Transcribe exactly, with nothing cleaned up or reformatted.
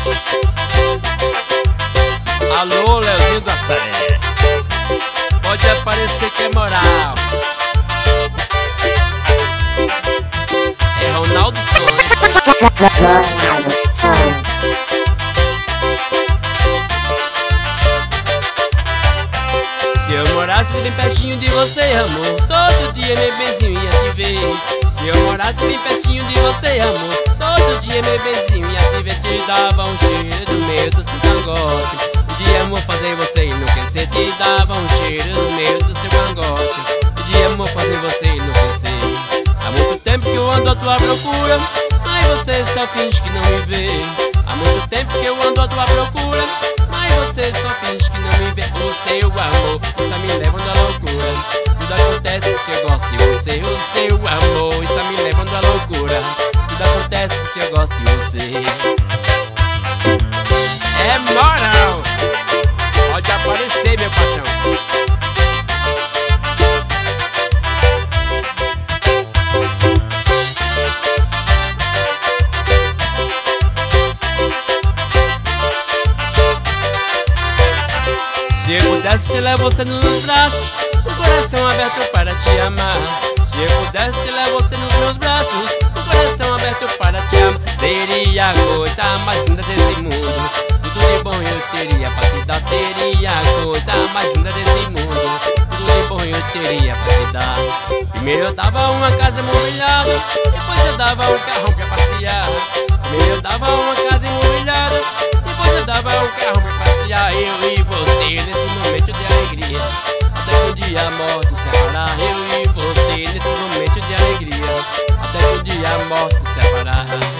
Alô, Leozinho da Sé, pode aparecer que é moral. É Ronaldo Sonho. Ronaldo Sonho. Se eu morasse bem pertinho de você, amor, todo dia meu benzinho ia te ver. Se eu morasse bem pertinho de você, amor, todo dia meu benzinho ia te ver. Te dava um cheiro no meio do seu cangote. De amor fazer você enlouquecer. Te dava um cheiro no meio do seu cangote. De amor fazer você enlouquecer. Há muito tempo que eu ando à tua procura, mas você só finge que não me vê. Há muito tempo que eu ando à tua procura, mas você só finge que não me vê. O seu amor está me levando à loucura. Tudo acontece porque eu gosto de você. O seu amor está me levando à loucura. Tudo acontece porque eu gosto de você. É moral, pode aparecer, meu patrão. Se eu pudesse te levar você nos meus braços, o coração aberto para te amar. Se eu pudesse te levar você nos meus braços, o coração aberto para te amar. Seria a coisa mais linda desse mundo. Tudo de bom eu teria pra te dar. Seria a coisa mais linda desse mundo. Tudo de bom eu teria pra te dar. Primeiro eu dava uma casa imobiliada, depois eu dava um carro pra passear. Primeiro eu dava uma casa imobiliada, depois eu dava um carro pra passear. Eu e você nesse momento de alegria, até que o dia a morte nos separar. Eu e você nesse momento de alegria, até que o dia a morte nos separar.